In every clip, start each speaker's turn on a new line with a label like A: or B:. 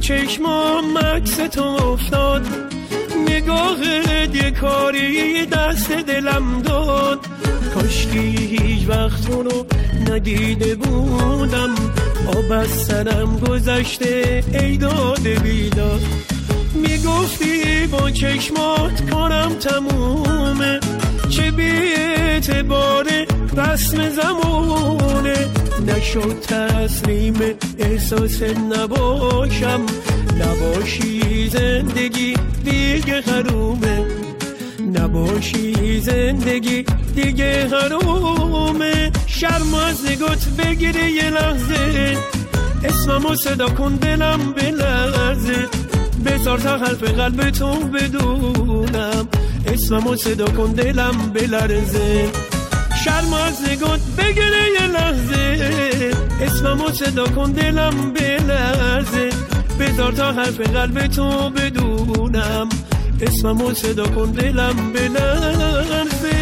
A: چشمام عکس تو افتاد، نگاهت یه کاری دست دلم داد. کاشکی هیچ وقت تو رو ندیده بودم، آب از سرم گذشته ای داده بیداد. میگفتی با چشمات کارم تمومه، چه بی اعتباره رسم زمونه. نشد تسلیم احساس نباشم، نباشی زندگی دیگه حرومه، نباشی زندگی دیگه حرومه. شرم از نگات بگیره یه لحظه، اسممو صدا کن دلم بلرزه. بذار تا حرف قلب تو بدونم، اسممو صدا کن دلم بلرزه. شرم از نگات بگیره یه لحظه، اسممو صدا کن دلم بلرزه. بذار تا حرف قلب تو بدونم، اسممو صدا کن دلم بلرزه.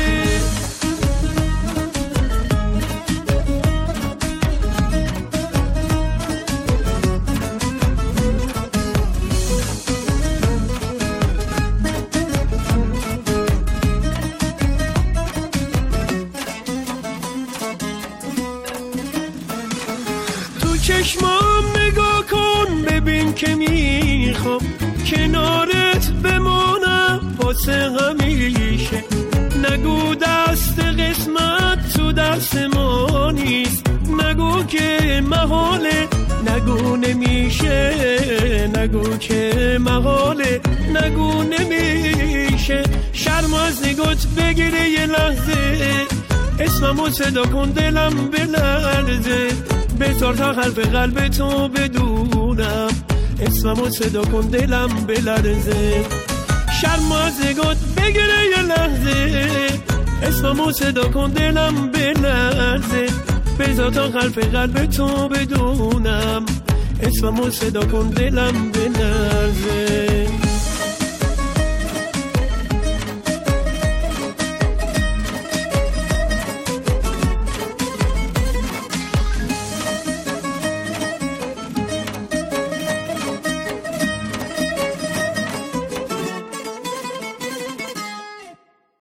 A: چشمام نگاه کن ببین که میخوام کنارت بمونم واسه همیشه. نگو دست قسمت تو دست ما نیست، نگو که محاله، نگو نمیشه، نگو که محاله، نگو نمیشه. شرم از نگات بگیره یه لحظه، اسممو صدا کن دلم بلرزه. بذار تا حرف قلب تو بدونم، اسممو صدا کن دلم بلرزه. شرم از نگات بگیره یه لحظه، اسممو صدا کن دلم بلرزه. بذار تا حرف قلب تو بدونم، اسممو صدا کن دلم بلرزه.